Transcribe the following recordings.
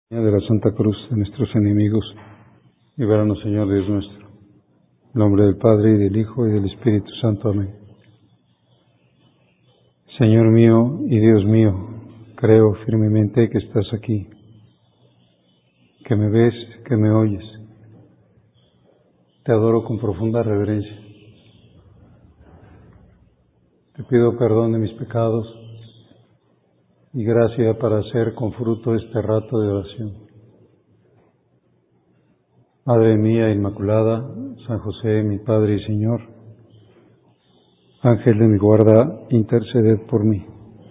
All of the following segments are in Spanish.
De la Santa Cruz de nuestros enemigos, líbranos, Señor Dios nuestro. En nombre del Padre, y del Hijo, y del Espíritu Santo. Amén. Señor mío y Dios mío, creo firmemente que estás aquí, que me ves, que me oyes. Te adoro con profunda reverencia. Te pido perdón de mis pecados y gracia para hacer con fruto este rato de oración. Madre mía Inmaculada, San José, mi Padre y Señor, Ángel de mi guarda, interceded por mí.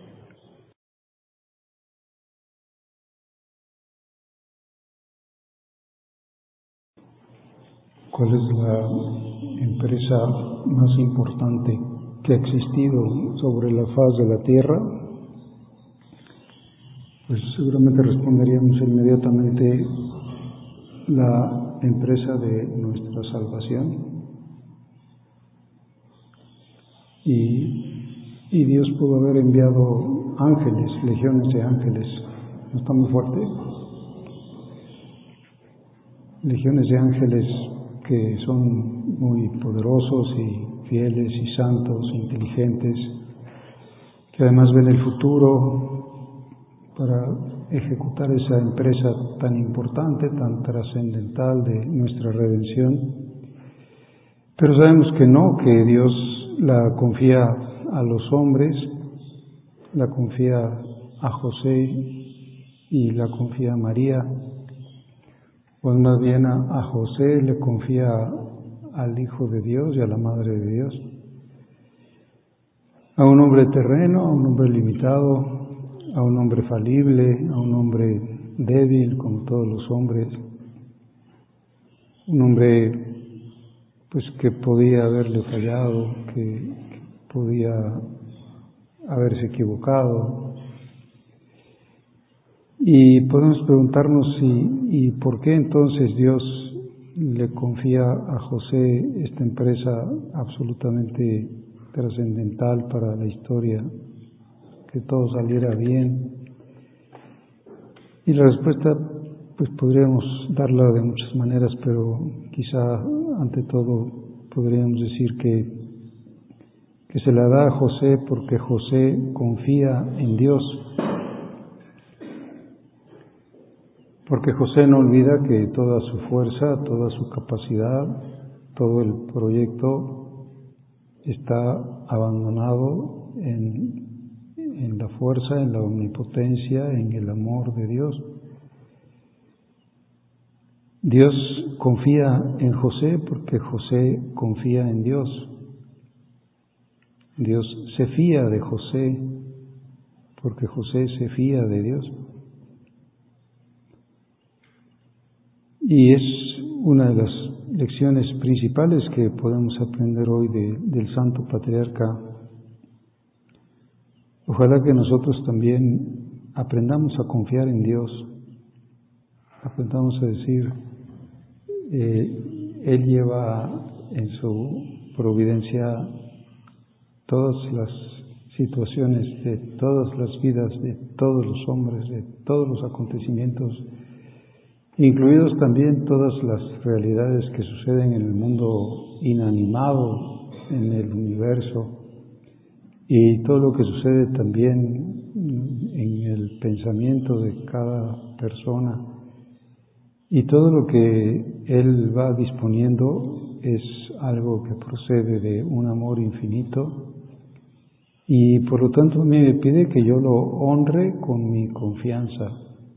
¿Cuál es la empresa más importante que ha existido sobre la faz de la tierra? Pues seguramente responderíamos inmediatamente la empresa de nuestra salvación. Y Dios pudo haber enviado ángeles, legiones de ángeles. ¿No está muy fuerte? Legiones de ángeles que son muy poderosos y fieles y santos, inteligentes, que además ven el futuro para ejecutar esa empresa tan importante, tan trascendental de nuestra redención. Pero sabemos que no, que Dios la confía a los hombres, la confía a José y la confía a María, o más bien a José le confía al Hijo de Dios y a la Madre de Dios, a un hombre terreno, a un hombre limitado, a un hombre falible, a un hombre débil como todos los hombres, un hombre pues que podía haberle fallado, que podía haberse equivocado. Y podemos preguntarnos y por qué entonces Dios le confía a José esta empresa absolutamente trascendental para la historia, que todo saliera bien. Y la respuesta pues podríamos darla de muchas maneras, pero quizá ante todo podríamos decir que se la da a José porque José confía en Dios. Porque José no olvida que toda su fuerza, toda su capacidad, todo el proyecto está abandonado en la fuerza, en la omnipotencia, en el amor de Dios. Dios confía en José porque José confía en Dios. Dios se fía de José porque José se fía de Dios. Y es una de las lecciones principales que podemos aprender hoy del Santo Patriarca. Ojalá que nosotros también aprendamos a confiar en Dios, aprendamos a decir, Él lleva en su providencia todas las situaciones de todas las vidas, de todos los hombres, de todos los acontecimientos, incluidos también todas las realidades que suceden en el mundo inanimado, en el universo, y todo lo que sucede también en el pensamiento de cada persona. Y todo lo que Él va disponiendo es algo que procede de un amor infinito, y por lo tanto a mí me pide que yo lo honre con mi confianza.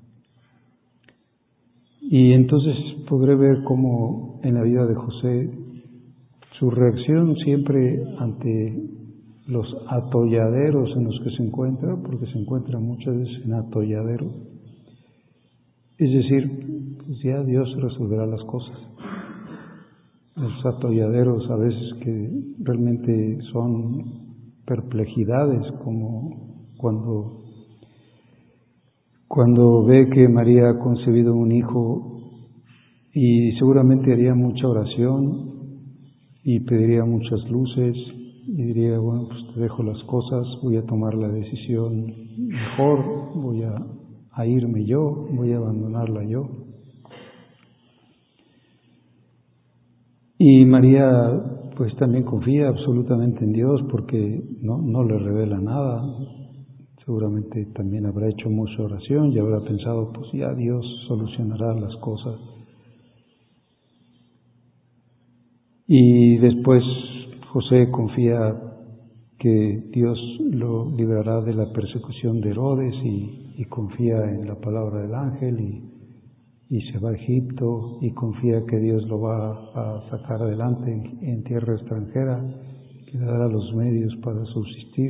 Y entonces podré ver cómo en la vida de José su reacción siempre ante los atolladeros en los que se encuentra, porque se encuentra muchas veces en atolladero, es decir, pues ya Dios resolverá las cosas. Los atolladeros a veces que realmente son perplejidades, como cuando ve que María ha concebido un hijo y seguramente haría mucha oración y pediría muchas luces y diría, bueno, pues te dejo las cosas, voy a tomar la decisión mejor, voy a a irme yo, voy a abandonarla yo. Y María pues también confía absolutamente en Dios porque no le revela nada. Seguramente también habrá hecho mucha oración y habrá pensado, pues ya Dios solucionará las cosas. Y después José confía que Dios lo librará de la persecución de Herodes y confía en la palabra del ángel y se va a Egipto y confía que Dios lo va a sacar adelante en tierra extranjera, que le dará los medios para subsistir.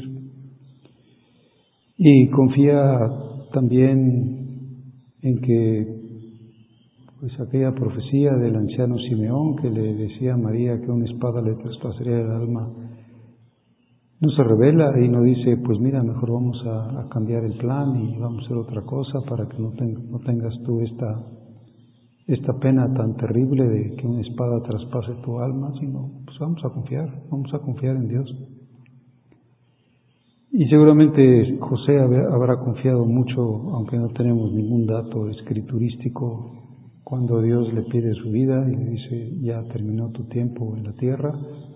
Y confía también en que pues aquella profecía del anciano Simeón que le decía a María que una espada le traspasaría el alma, no se revela y no dice, pues mira, mejor vamos a cambiar el plan y vamos a hacer otra cosa para que no tengas tú esta pena tan terrible de que una espada traspase tu alma, sino pues vamos a confiar en Dios. Y seguramente José habrá confiado mucho, aunque no tenemos ningún dato escriturístico, cuando Dios le pide su vida y le dice, ya terminó tu tiempo en la tierra,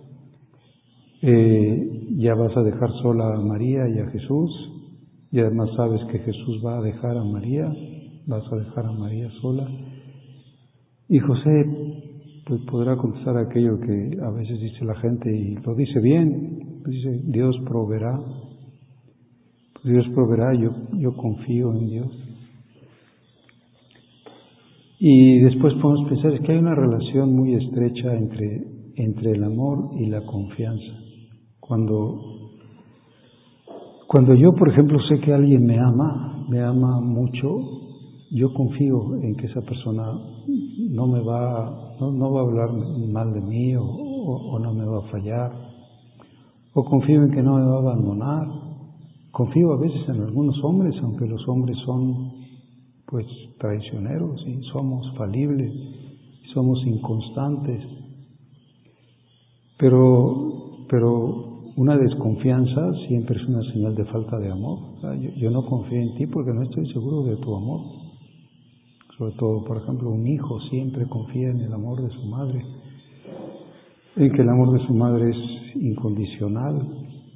ya vas a dejar sola a María y a Jesús, y además sabes que Jesús va a dejar a María, vas a dejar a María sola. Y José pues podrá contestar aquello que a veces dice la gente y lo dice bien, dice, Dios proveerá, yo confío en Dios. Y después podemos pensar es que hay una relación muy estrecha entre el amor y la confianza. Cuando yo, por ejemplo, sé que alguien me ama mucho, yo confío en que esa persona no va a hablar mal de mí o no me va a fallar, o confío en que no me va a abandonar. Confío a veces en algunos hombres, aunque los hombres son pues traicioneros y somos falibles, somos inconstantes, pero una desconfianza siempre es una señal de falta de amor. O sea, yo no confío en ti porque no estoy seguro de tu amor. Sobre todo, por ejemplo, un hijo siempre confía en el amor de su madre, en que el amor de su madre es incondicional.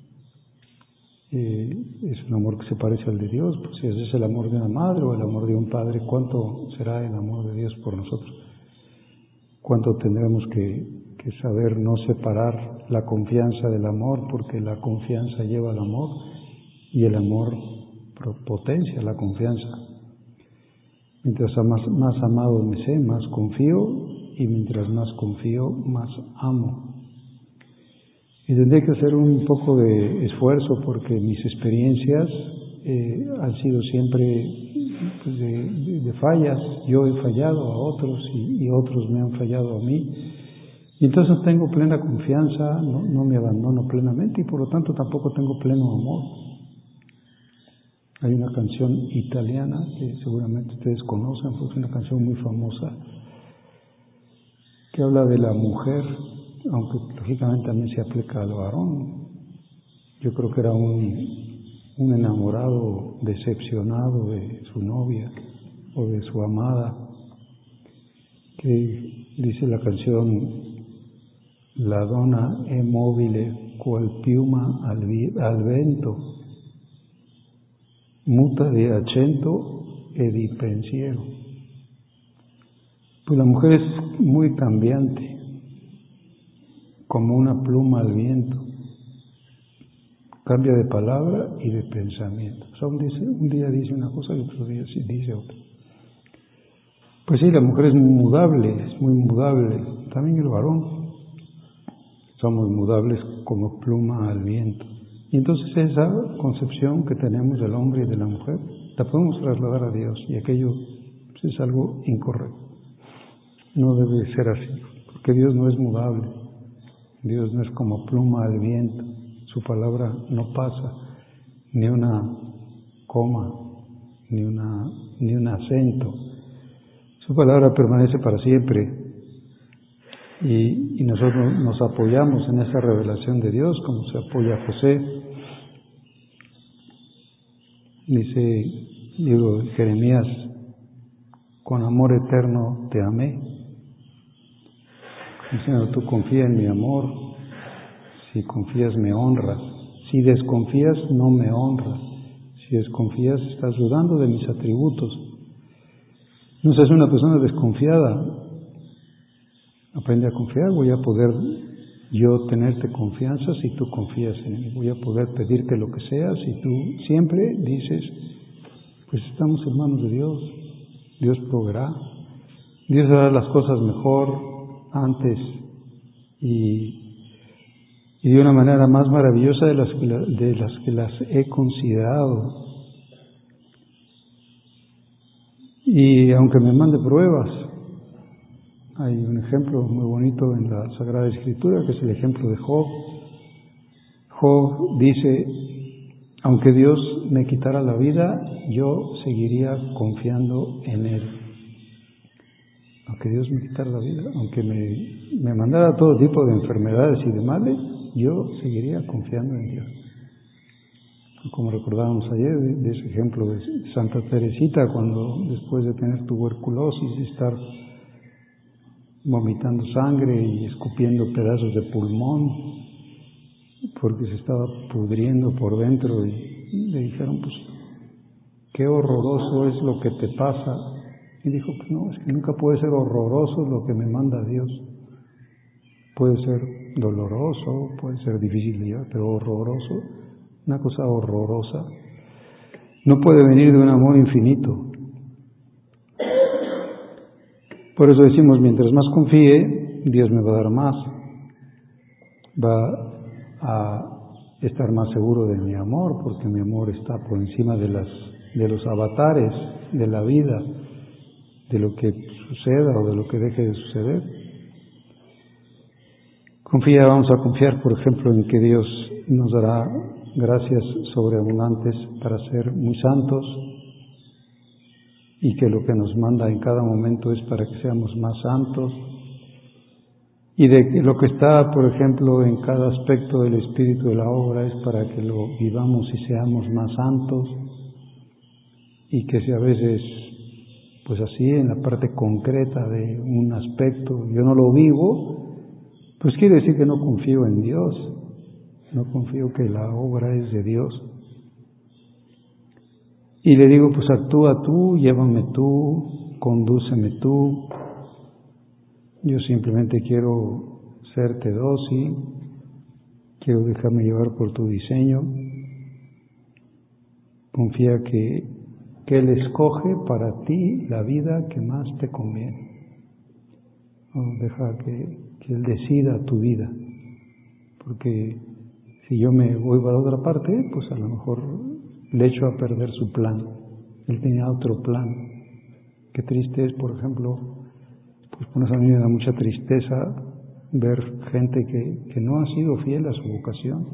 Es un amor que se parece al de Dios. Pues si ese es el amor de una madre o el amor de un padre, ¿cuánto será el amor de Dios por nosotros? ¿Cuánto tendremos que saber no separar la confianza del amor? Porque la confianza lleva al amor y el amor potencia la confianza. Mientras más amado me sé, más confío, y mientras más confío, más amo. Y tendré que hacer un poco de esfuerzo porque mis experiencias han sido siempre pues, de fallas. Yo he fallado a otros y otros me han fallado a mí. Y entonces tengo plena confianza, no me abandono plenamente y por lo tanto tampoco tengo pleno amor. Hay una canción italiana que seguramente ustedes conocen, porque es una canción muy famosa, que habla de la mujer, aunque lógicamente también se aplica al varón. Yo creo que era un enamorado decepcionado de su novia o de su amada, que dice la canción, la donna è mobile qual piuma al vento, muta de accento e di pensiero. Pues la mujer es muy cambiante, como una pluma al viento, cambia de palabra y de pensamiento. O sea, un día dice una cosa y otro día dice otra. Pues sí, la mujer es muy mudable, también el varón. Somos mudables como pluma al viento. Y entonces esa concepción que tenemos del hombre y de la mujer, la podemos trasladar a Dios, y aquello pues, es algo incorrecto. No debe ser así, porque Dios no es mudable. Dios no es como pluma al viento. Su palabra no pasa, ni una coma, ni un acento. Su palabra permanece para siempre. Y nosotros nos apoyamos en esa revelación de Dios, como se apoya José. Dice, Digo, Jeremías, con amor eterno te amé. Diciendo, tú confía en mi amor, si confías me honras, si desconfías no me honras, si desconfías estás dudando de mis atributos. No seas una persona desconfiada, aprende a confiar. Voy a poder yo tenerte confianza si tú confías en mí, voy a poder pedirte lo que sea si tú siempre dices, pues estamos en manos de Dios, Dios proveerá, Dios hará las cosas mejor, antes y de una manera más maravillosa de las que las he considerado. Y aunque me mande pruebas, hay un ejemplo muy bonito en la Sagrada Escritura, que es el ejemplo de Job. Job dice, aunque Dios me quitara la vida, yo seguiría confiando en Él. Aunque Dios me quitara la vida, aunque me mandara todo tipo de enfermedades y de males, yo seguiría confiando en Dios. Como recordábamos ayer de ese ejemplo de Santa Teresita, cuando después de tener tuberculosis, de estar vomitando sangre y escupiendo pedazos de pulmón, porque se estaba pudriendo por dentro, y le dijeron, pues, qué horroroso es lo que te pasa. Y dijo, pues no, es que nunca puede ser horroroso lo que me manda Dios. Puede ser doloroso, puede ser difícil de llevar, pero horroroso, una cosa horrorosa, no puede venir de un amor infinito. Por eso decimos, mientras más confíe, Dios me va a dar más. Va a estar más seguro de mi amor, porque mi amor está por encima de los avatares de la vida, de lo que suceda o de lo que deje de suceder. Vamos a confiar, por ejemplo, en que Dios nos dará gracias sobreabundantes para ser muy santos, y que lo que nos manda en cada momento es para que seamos más santos, y de que lo que está, por ejemplo, en cada aspecto del espíritu de la obra es para que lo vivamos y seamos más santos, y que si a veces, pues así, en la parte concreta de un aspecto yo no lo vivo, pues quiere decir que no confío en Dios, no confío que la obra es de Dios. Y le digo, pues actúa tú, llévame tú, condúceme tú. Yo simplemente quiero serte dócil, quiero dejarme llevar por tu diseño. Confía que Él escoge para ti la vida que más te conviene. Deja que Él decida tu vida, porque si yo me voy para otra parte, pues a lo mejor le echo a perder su plan. Él tenía otro plan. Qué triste es, por ejemplo, pues por eso a mí me da mucha tristeza ver gente que no ha sido fiel a su vocación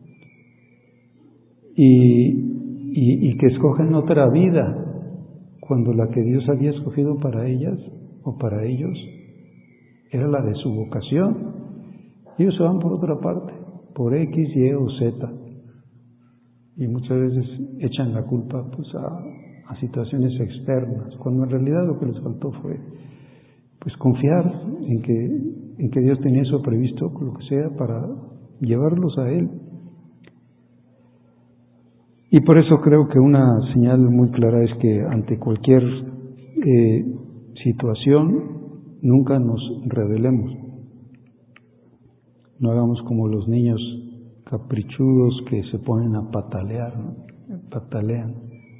y que escogen otra vida cuando la que Dios había escogido para ellas o para ellos era la de su vocación. Ellos se van por otra parte, por X, Y o Z, y muchas veces echan la culpa pues a situaciones externas, cuando en realidad lo que les faltó fue pues confiar en que Dios tenía eso previsto, lo que sea, para llevarlos a Él. Y por eso creo que una señal muy clara es que ante cualquier situación nunca nos rebelemos. No hagamos como los niños caprichudos que se ponen a patalear, ¿no? Patalean.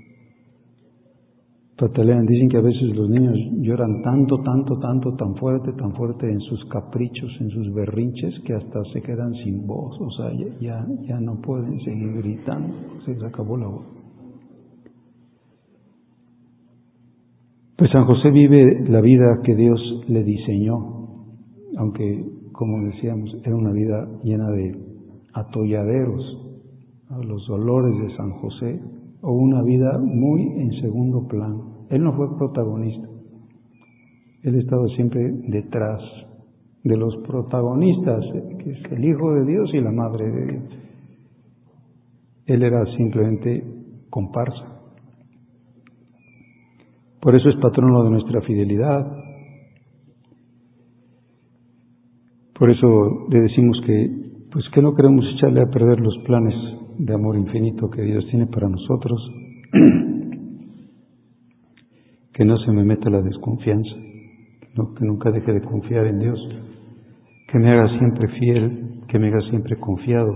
Dicen que a veces los niños lloran tanto, tan fuerte en sus caprichos, en sus berrinches, que hasta se quedan sin voz, o sea, ya no pueden seguir gritando, se les acabó la voz. Pues San José vive la vida que Dios le diseñó, aunque, como decíamos, era una vida llena de atolladeros, ¿no? Los dolores de San José, o una vida muy en segundo plano. Él no fue protagonista, él estaba siempre detrás de los protagonistas, que es el Hijo de Dios y la Madre de Dios. Él era simplemente comparsa. Por eso es patrono de nuestra fidelidad. Por eso le decimos que no queremos echarle a perder los planes de amor infinito que Dios tiene para nosotros, que no se me meta la desconfianza, que nunca deje de confiar en Dios, que me haga siempre fiel, que me haga siempre confiado.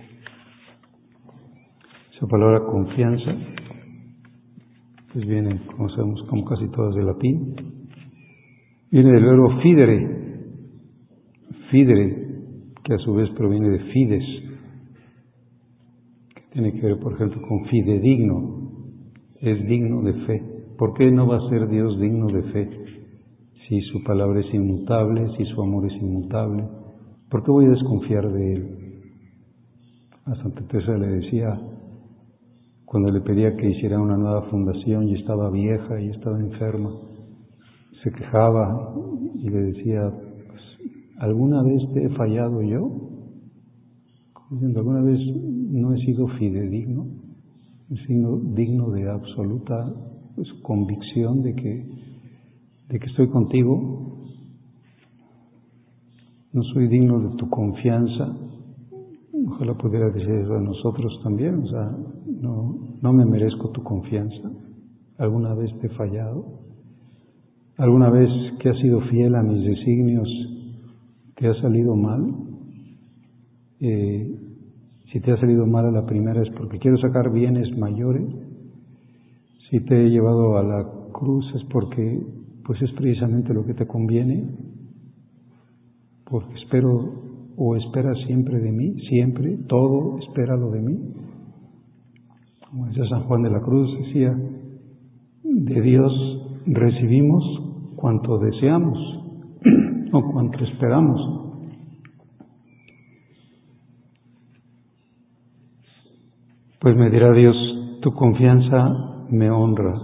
Esa palabra confianza, pues viene, como sabemos, como casi todas de latín, viene del verbo fidere, que a su vez proviene de fides, que tiene que ver, por ejemplo, con fidedigno, es digno de fe. ¿Por qué no va a ser Dios digno de fe si su palabra es inmutable, si su amor es inmutable? ¿Por qué voy a desconfiar de Él? A Santa Teresa le decía, cuando le pedía que hiciera una nueva fundación y estaba vieja y estaba enferma, se quejaba y le decía, ¿alguna vez te he fallado yo? Diciendo, ¿alguna vez no he sido fidedigno? He sido digno de absoluta convicción de que estoy contigo. No soy digno de tu confianza. Ojalá pudiera decir eso a nosotros también. O sea, no me merezco tu confianza. ¿Alguna vez te he fallado? ¿Alguna vez que has sido fiel a mis designios te ha salido mal? Si te ha salido mal a la primera es porque quiero sacar bienes mayores. Si te he llevado a la cruz es porque pues es precisamente lo que te conviene, porque espero o esperas siempre de mí, siempre, todo espéralo de mí. Como decía San Juan de la Cruz, decía, de Dios recibimos cuanto deseamos o cuanto esperamos. Pues me dirá Dios, tu confianza me honra.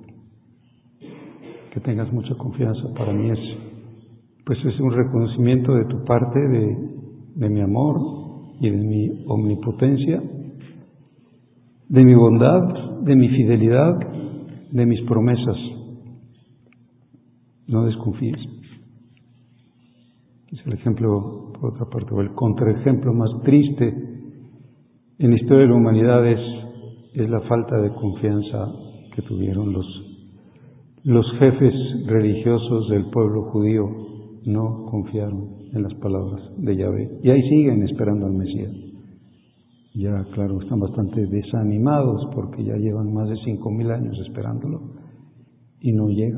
Que tengas mucha confianza para mí es un reconocimiento de tu parte de mi amor y de mi omnipotencia, de mi bondad, de mi fidelidad, de mis promesas. No desconfíes. Es el ejemplo, por otra parte, o el contraejemplo más triste en la historia de la humanidad es la falta de confianza que tuvieron los jefes religiosos del pueblo judío. No confiaron en las palabras de Yahvé. Y ahí siguen esperando al Mesías. Ya, claro, están bastante desanimados porque ya llevan más de 5,000 años esperándolo y no llega.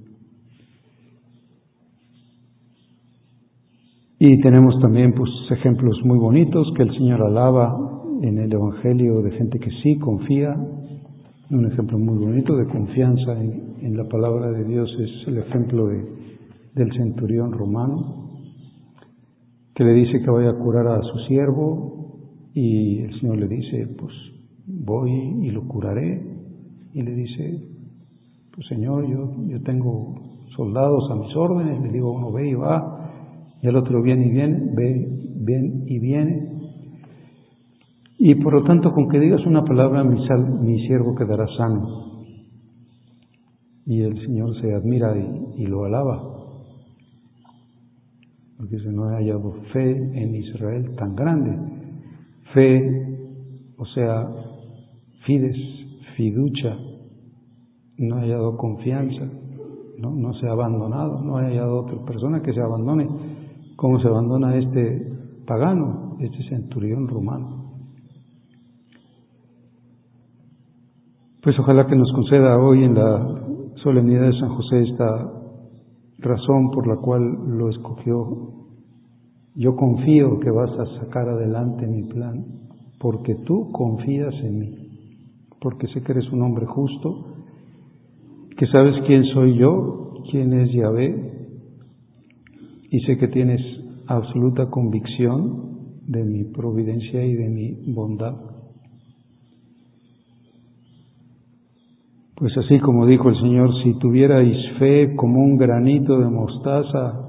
Y tenemos también ejemplos muy bonitos que el Señor alaba en el Evangelio de gente que sí confía. Un ejemplo muy bonito de confianza en la palabra de Dios es el ejemplo del centurión romano, que le dice que vaya a curar a su siervo, y el Señor le dice, pues voy y lo curaré. Y le dice, pues Señor, yo tengo soldados a mis órdenes. Le digo, uno ve y va, y el otro viene y viene, ven y viene. Y por lo tanto, con que digas una palabra, mi siervo quedará sano. Y el Señor se admira y lo alaba. Porque dice, no he hallado fe en Israel tan grande. Fe, o sea, fides, fiducia. No he hallado confianza. No se ha abandonado. No he hallado otra persona que se abandone como se abandona este pagano, este centurión romano. Pues ojalá que nos conceda hoy en la solemnidad de San José esta razón por la cual lo escogió. Yo confío que vas a sacar adelante mi plan, porque tú confías en mí, porque sé que eres un hombre justo, que sabes quién soy yo, quién es Yahvé, y sé que tienes absoluta convicción de mi providencia y de mi bondad. Pues así como dijo el Señor, si tuvierais fe como un granito de mostaza,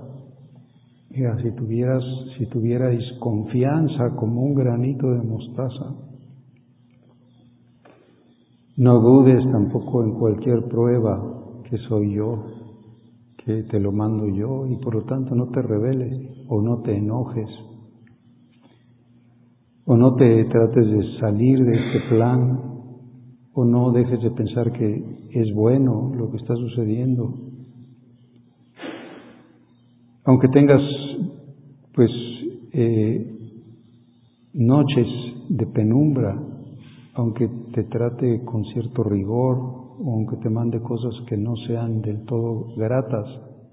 si tuvierais confianza como un granito de mostaza, no dudes tampoco en cualquier prueba que soy yo, que te lo mando yo, y por lo tanto no te rebeles o no te enojes o no te trates de salir de este plan o no dejes de pensar que es bueno lo que está sucediendo. Aunque tengas pues noches de penumbra, aunque te trate con cierto rigor o aunque te mande cosas que no sean del todo gratas,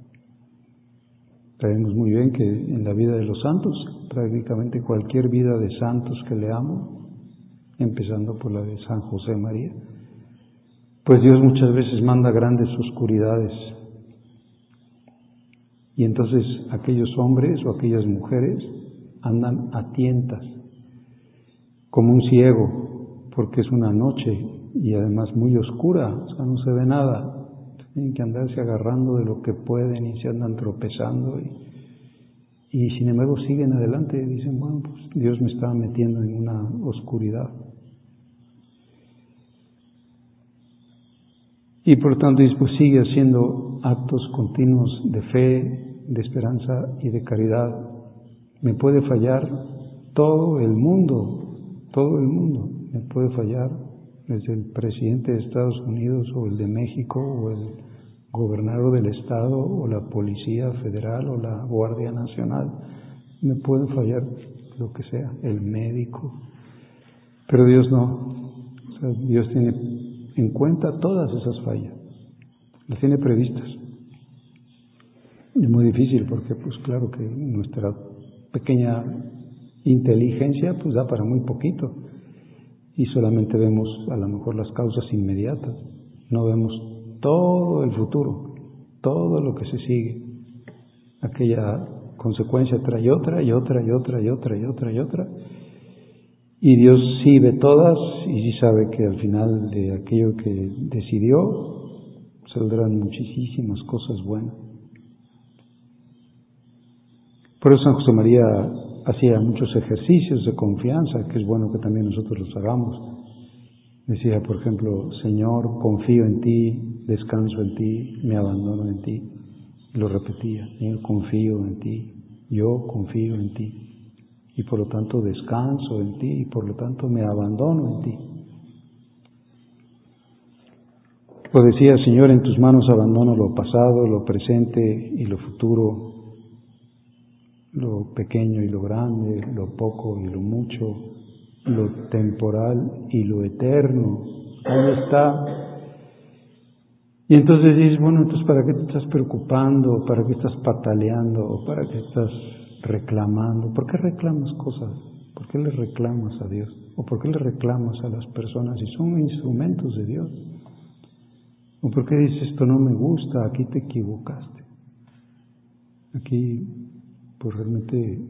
sabemos muy bien que en la vida de los santos, prácticamente cualquier vida de santos que leamos, empezando por la de San José María, pues Dios muchas veces manda grandes oscuridades. Y entonces aquellos hombres o aquellas mujeres andan a tientas, como un ciego, porque es una noche y además muy oscura, o sea, no se ve nada. Tienen que andarse agarrando de lo que pueden y se andan tropezando y sin embargo siguen adelante y dicen, bueno, pues Dios me está metiendo en una oscuridad. Y por lo tanto, pues sigue haciendo actos continuos de fe, de esperanza y de caridad. Me puede fallar todo el mundo me puede fallar, desde el presidente de Estados Unidos o el de México o el gobernador del estado o la policía federal o la Guardia Nacional, me pueden fallar lo que sea, el médico, pero Dios no. O sea, Dios tiene en cuenta todas esas fallas, las tiene previstas. Es muy difícil porque pues claro que nuestra pequeña inteligencia pues da para muy poquito y solamente vemos a lo mejor las causas inmediatas, no vemos todo el futuro, todo lo que se sigue. Aquella consecuencia trae otra y otra y otra y otra y otra y otra, y Dios sí ve todas y sí sabe que al final de aquello que decidió saldrán muchísimas cosas buenas. Por eso San José María hacía muchos ejercicios de confianza, que es bueno que también nosotros los hagamos. Decía, por ejemplo, Señor, confío en ti, descanso en ti, me abandono en ti. Lo repetía, Señor, confío en ti, yo confío en ti. Y por lo tanto descanso en ti y por lo tanto me abandono en ti. O decía, Señor, en tus manos abandono lo pasado, lo presente y lo futuro, lo pequeño y lo grande, lo poco y lo mucho, lo temporal y lo eterno. Ahí está. Y entonces dices, bueno, entonces ¿para qué te estás preocupando? ¿Para qué estás pataleando? ¿Para qué estás reclamando? ¿Por qué reclamas cosas? ¿Por qué le reclamas a Dios? ¿O por qué le reclamas a las personas si son instrumentos de Dios? ¿O por qué dices, esto no me gusta, aquí te equivocaste? Aquí, pues realmente,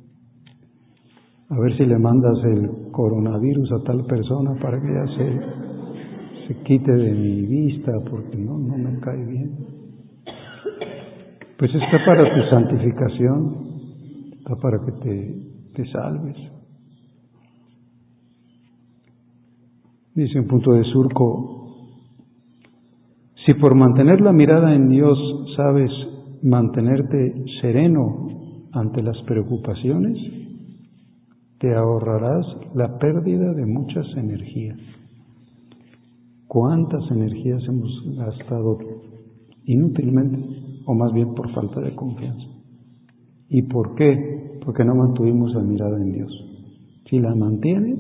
a ver si le mandas el coronavirus a tal persona para que ya se quite de mi vista, porque no me cae bien. Pues está para tu santificación, está para que te salves. Dice un punto de Surco, si por mantener la mirada en Dios sabes mantenerte sereno ante las preocupaciones, te ahorrarás la pérdida de muchas energías. ¿Cuántas energías hemos gastado inútilmente, o más bien por falta de confianza? ¿Y por qué? Porque no mantuvimos la mirada en Dios. Si la mantienes,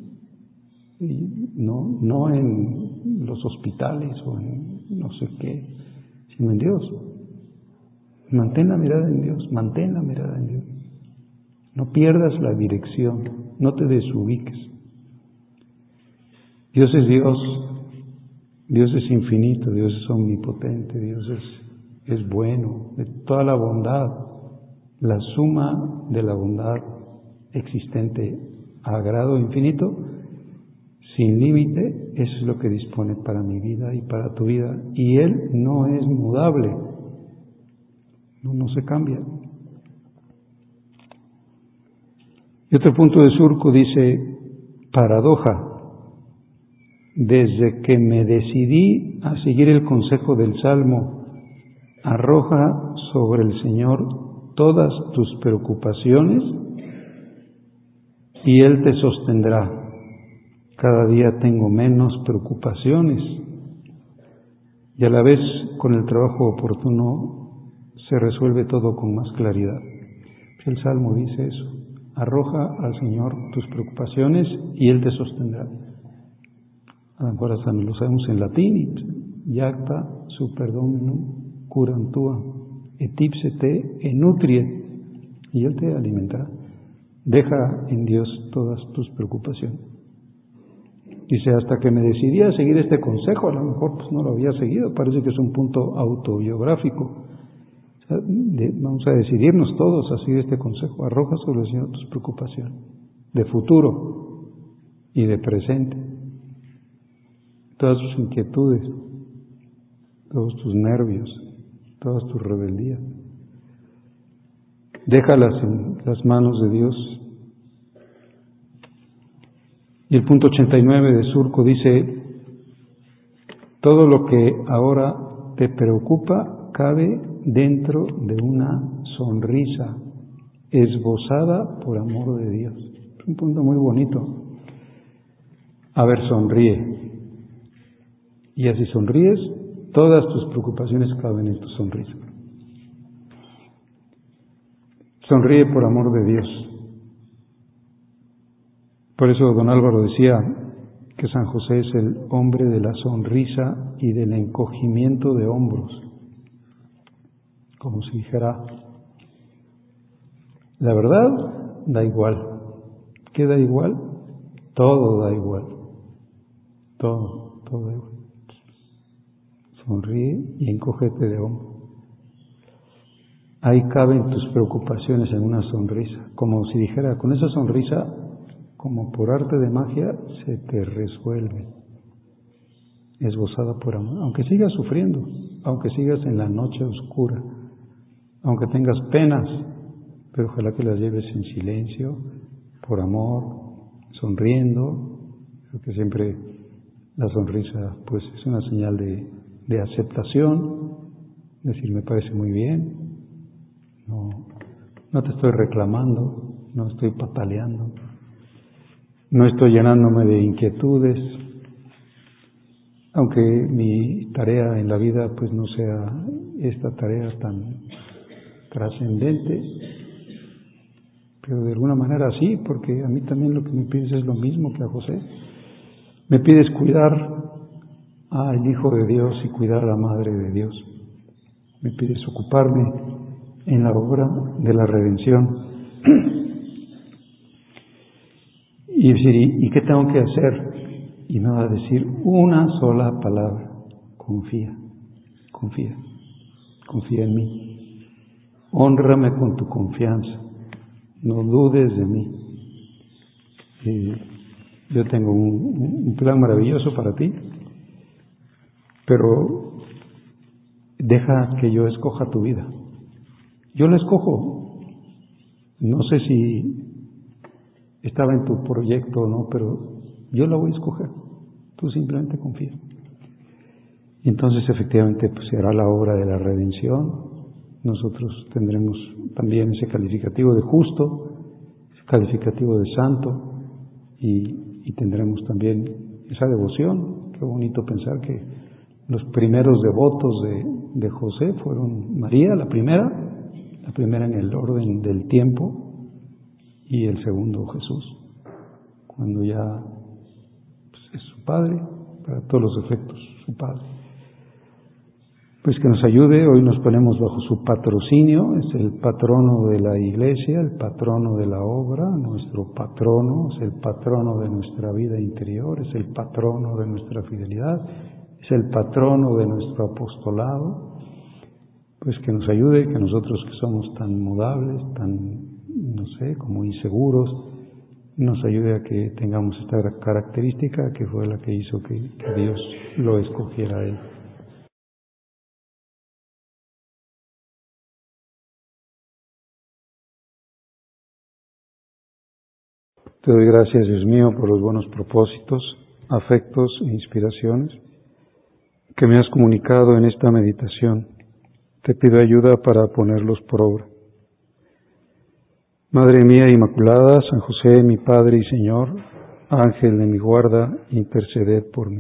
no en los hospitales o en no sé qué, sino en Dios. Mantén la mirada en Dios, mantén la mirada en Dios. No pierdas la dirección, no te desubiques. Dios es Dios, Dios es infinito, Dios es omnipotente, Dios es bueno, de toda la bondad, la suma de la bondad existente a grado infinito, sin límite, eso es lo que dispone para mi vida y para tu vida. Y Él no es mudable, no se cambia. Y otro punto de Surco dice, paradoja, desde que me decidí a seguir el consejo del Salmo, arroja sobre el Señor todas tus preocupaciones y Él te sostendrá. Cada día tengo menos preocupaciones y a la vez con el trabajo oportuno se resuelve todo con más claridad. El Salmo dice eso: arroja al Señor tus preocupaciones y Él te sostendrá. A lo mejor hasta lo sabemos en latín: Iacta super dominum curam tua, et ipse te enutriet, y Él te alimentará. Deja en Dios todas tus preocupaciones. Dice, hasta que me decidí a seguir este consejo, a lo mejor pues no lo había seguido, parece que es un punto autobiográfico. O sea, vamos a decidirnos todos a seguir este consejo: arroja sobre el Señor tus preocupaciones, de futuro y de presente, todas tus inquietudes, todos tus nervios, todas tus rebeldías. Déjalas en las manos de Dios. Y el punto 89 de Surco dice: todo lo que ahora te preocupa cabe dentro de una sonrisa esbozada por amor de Dios. Es un punto muy bonito. A ver, sonríe. Y así sonríes, todas tus preocupaciones caben en tu sonrisa. Sonríe por amor de Dios. Por eso don Álvaro decía que San José es el hombre de la sonrisa y del encogimiento de hombros. Como si dijera, la verdad da igual. ¿Qué da igual? Todo da igual. Todo da igual. Sonríe y encógete de hombros. Ahí caben tus preocupaciones en una sonrisa. Como si dijera, con esa sonrisa, como por arte de magia, se te resuelve. Esbozada por amor. Aunque sigas sufriendo, aunque sigas en la noche oscura, aunque tengas penas, pero ojalá que las lleves en silencio, por amor, sonriendo. Creo que siempre la sonrisa pues es una señal de aceptación, decir, me parece muy bien, no te estoy reclamando, no estoy pataleando, no estoy llenándome de inquietudes, aunque mi tarea en la vida pues no sea esta tarea tan trascendente, pero de alguna manera sí, porque a mí también lo que me pides es lo mismo que a José. Me pides cuidar al Hijo de Dios y cuidar a la Madre de Dios. Me pides ocuparme en la obra de la redención. Y decir, ¿y qué tengo que hacer? Y me va a decir una sola palabra: confía, confía, confía en mí. Hónrame con tu confianza, no dudes de mí. Yo tengo un plan maravilloso para ti, pero deja que yo escoja tu vida. Yo la escojo. No sé si estaba en tu proyecto o no, pero yo la voy a escoger. Tú simplemente confía. Y entonces efectivamente pues se hará la obra de la redención. Nosotros tendremos también ese calificativo de justo, ese calificativo de santo, y tendremos también esa devoción. Qué bonito pensar que los primeros devotos de José fueron María, la primera en el orden del tiempo, y el segundo Jesús, cuando ya pues, es su Padre, para todos los efectos su Padre. Pues que nos ayude. Hoy nos ponemos bajo su patrocinio, es el patrono de la Iglesia, el patrono de la obra, nuestro patrono, es el patrono de nuestra vida interior, es el patrono de nuestra fidelidad, es el patrono de nuestro apostolado. Pues que nos ayude, que nosotros que somos tan mudables, tan, no sé, como inseguros, nos ayude a que tengamos esta característica que fue la que hizo que Dios lo escogiera a él. Te doy gracias, Dios mío, por los buenos propósitos afectos e inspiraciones que me has comunicado en esta meditación. Te pido ayuda para ponerlos por obra. Madre mía Inmaculada, San José, mi Padre y Señor, Ángel de mi guarda, interceded por mí.